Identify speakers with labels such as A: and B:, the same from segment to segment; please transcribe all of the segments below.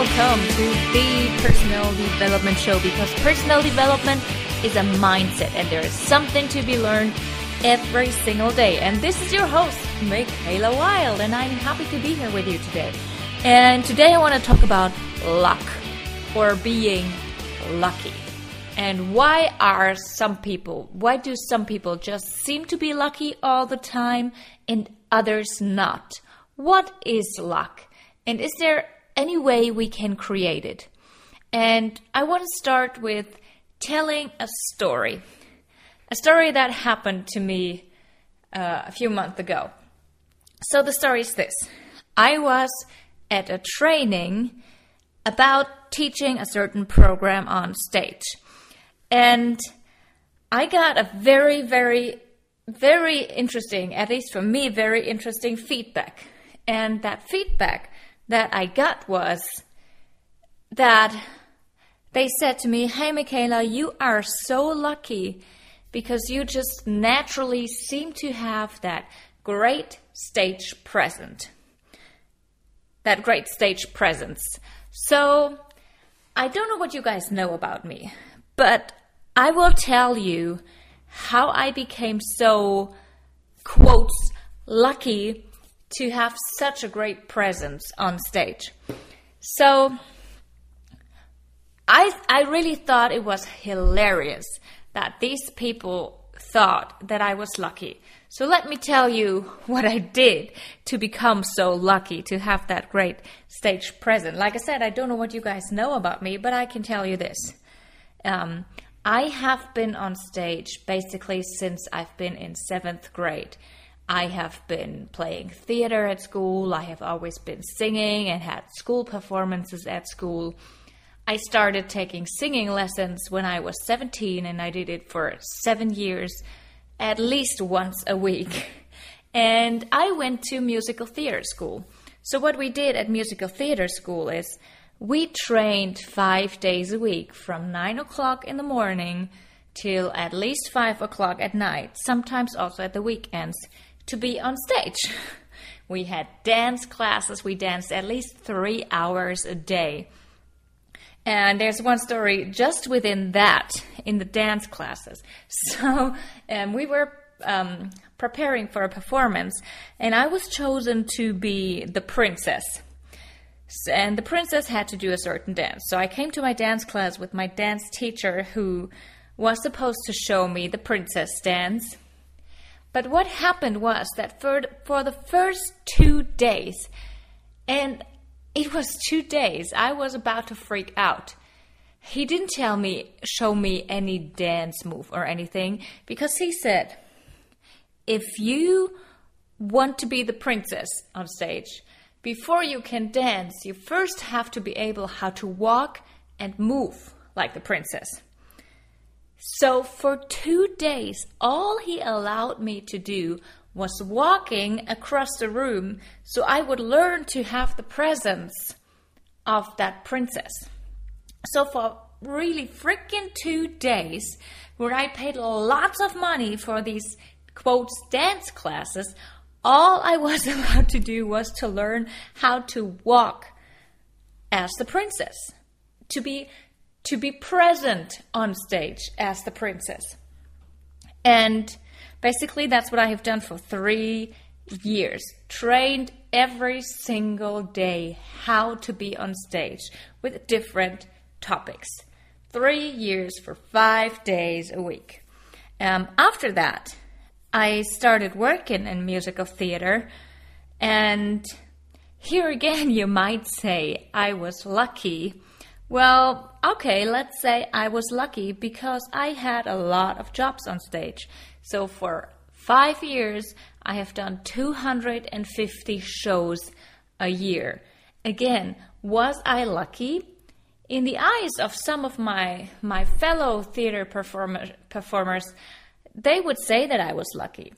A: welcome to the Personal Development Show, because personal development is a mindset and there is something to be learned every single day. And this is your host, Michaela Wild, and I'm happy to be here with you today. And today I want to talk about luck, or being lucky. And why do some people just seem to be lucky all the time and others not? What is luck? And is there any way we can create it? And I want to start with telling a story that happened to me a few months ago. So the story is this. I was at a training about teaching a certain program on stage. And I got a very, very, very interesting, at least for me, very interesting feedback. And that feedback that I got was that they said to me, "Hey, Michaela, you are so lucky because you just naturally seem to have that great stage presence." So I don't know what you guys know about me, but I will tell you how I became so, quotes, lucky to have such a great presence on stage. So I really thought it was hilarious that these people thought that I was lucky. So let me tell you what I did to become so lucky to have that great stage presence. Like I said, I don't know what you guys know about me, but I can tell you this. I have been on stage basically since I've been in 7th grade. I have been playing theater at school. I have always been singing and had school performances at school. I started taking singing lessons when I was 17, and I did it for 7 years, at least once a week. And I went to musical theater school. So what we did at musical theater school is we trained 5 days a week from 9 o'clock in the morning till at least 5 o'clock at night, sometimes also at the weekends, to be on stage. We had dance classes. We danced at least 3 hours a day. And there's one story just within that, in the dance classes. So we were preparing for a performance, and I was chosen to be the princess. And the princess had to do a certain dance. So I came to my dance class with my dance teacher, who was supposed to show me the princess dance. But what happened was that for the first 2 days, and it was 2 days, I was about to freak out. He didn't show me any dance move or anything, because he said, if you want to be the princess on stage, before you can dance, you first have to be able how to walk and move like the princess. So for 2 days, all he allowed me to do was walking across the room so I would learn to have the presence of that princess. So for really freaking 2 days, where I paid lots of money for these, quotes, dance classes, all I was allowed to do was to learn how to walk as the princess, to be present on stage as the princess. And basically that's what I have done for 3 years. Trained every single day how to be on stage with different topics. 3 years for 5 days a week. After that, I started working in musical theater, and here again you might say I was lucky. Well, okay, let's say I was lucky because I had a lot of jobs on stage. So for 5 years, I have done 250 shows a year. Again, was I lucky? In the eyes of some of my fellow theater performers, they would say that I was lucky.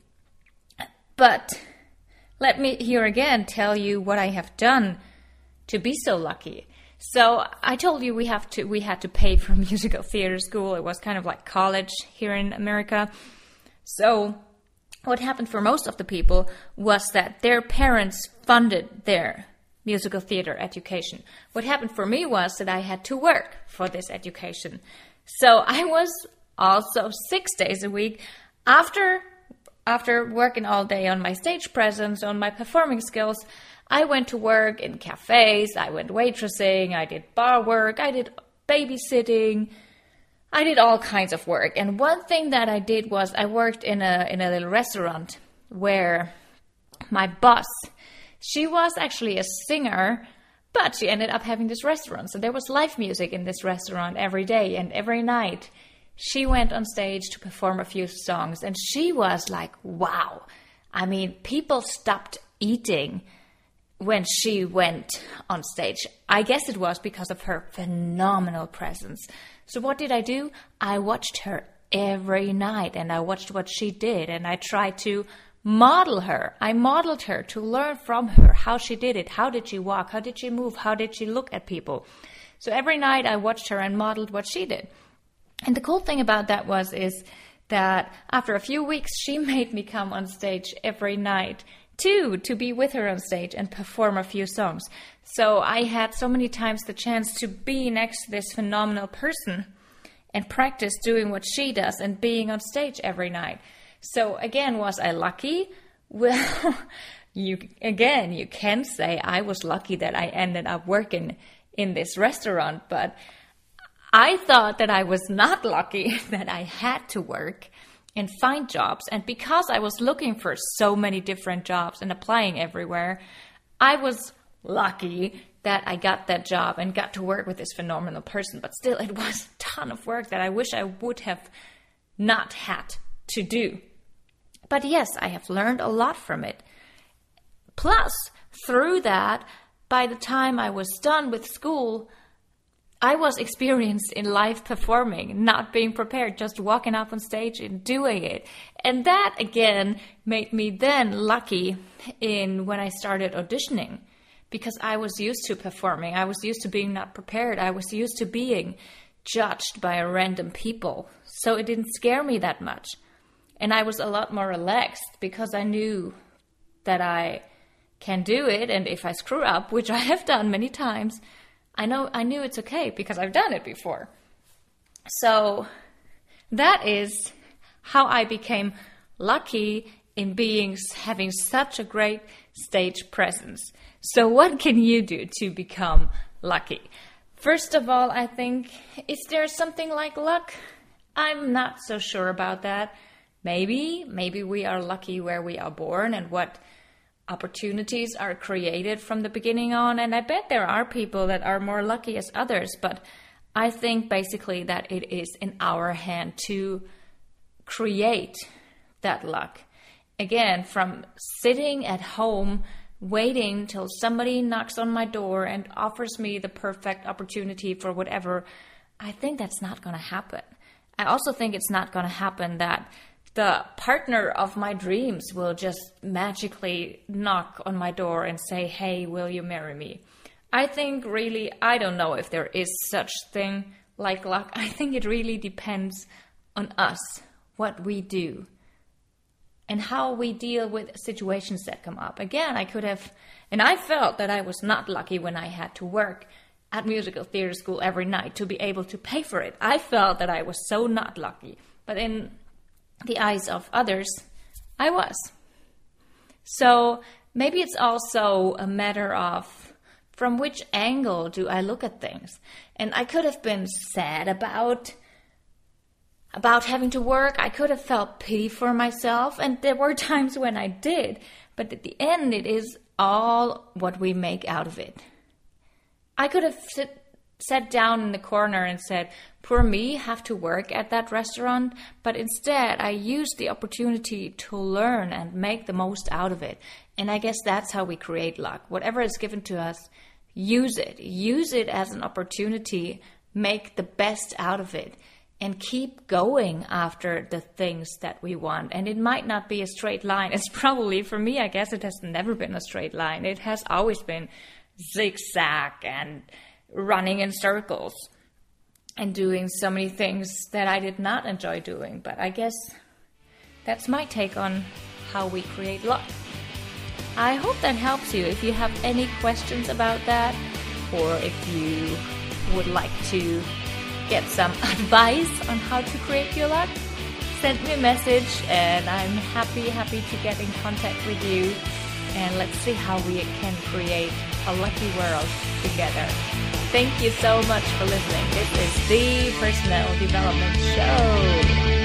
A: But let me here again tell you what I have done to be so lucky. So I told you we had to pay for musical theater school. It was kind of like college here in America. So what happened for most of the people was that their parents funded their musical theater education. What happened for me was that I had to work for this education. So I was also 6 days a week after working all day on my stage presence, on my performing skills. I went to work in cafes, I went waitressing, I did bar work, I did babysitting, I did all kinds of work. And one thing that I did was I worked in a little restaurant where my boss, she was actually a singer, but she ended up having this restaurant. So there was live music in this restaurant every day, and every night she went on stage to perform a few songs. And she was like, wow. I mean, people stopped eating when she went on stage. I guess it was because of her phenomenal presence. So what did I do? I watched her every night, and I watched what she did, and I tried to model her. I modeled her to learn from her how she did it. How did she walk? How did she move? How did she look at people? So every night I watched her and modeled what she did. And the cool thing about that is that after a few weeks, she made me come on stage every night too, to be with her on stage and perform a few songs. So I had so many times the chance to be next to this phenomenal person and practice doing what she does and being on stage every night. So again, was I lucky? Well, you can say I was lucky that I ended up working in this restaurant, but I thought that I was not lucky, that I had to work and find jobs. And because I was looking for so many different jobs and applying everywhere, I was lucky that I got that job and got to work with this phenomenal person. But still, it was a ton of work that I wish I would have not had to do. But yes, I have learned a lot from it. Plus, through that, by the time I was done with school, I was experienced in live performing, not being prepared, just walking up on stage and doing it. And that, again, made me then lucky when I started auditioning, because I was used to performing. I was used to being not prepared. I was used to being judged by random people. So it didn't scare me that much. And I was a lot more relaxed because I knew that I can do it. And if I screw up, which I have done many times, I knew it's okay because I've done it before. So that is how I became lucky in having such a great stage presence. So what can you do to become lucky? First of all, I think, is there something like luck? I'm not so sure about that. Maybe we are lucky where we are born and what opportunities are created from the beginning on. And I bet there are people that are more lucky as others. But I think basically that it is in our hand to create that luck. Again, from sitting at home waiting till somebody knocks on my door and offers me the perfect opportunity for whatever, I think that's not going to happen. I also think it's not going to happen that the partner of my dreams will just magically knock on my door and say, hey, will you marry me? I think really, I don't know if there is such thing like luck. I think it really depends on us, what we do, and how we deal with situations that come up. Again, I felt that I was not lucky when I had to work at musical theater school every night to be able to pay for it. I felt that I was so not lucky. But in the eyes of others, I was. So maybe it's also a matter of from which angle do I look at things. And I could have been sad about having to work. I could have felt pity for myself, and there were times when I did. But at the end, it is all what we make out of it. I could have sat down in the corner and said, poor me, have to work at that restaurant. But instead, I used the opportunity to learn and make the most out of it. And I guess that's how we create luck. Whatever is given to us, use it. Use it as an opportunity. Make the best out of it. And keep going after the things that we want. And it might not be a straight line. It's probably, for me, I guess it has never been a straight line. It has always been zigzag and running in circles and doing so many things that I did not enjoy doing. But I guess that's my take on how we create luck. I hope that helps you. If you have any questions about that, or if you would like to get some advice on how to create your luck, send me a message and I'm happy to get in contact with you, and let's see how we can create a lucky world together. Thank you so much for listening. This is the Personal Development Show.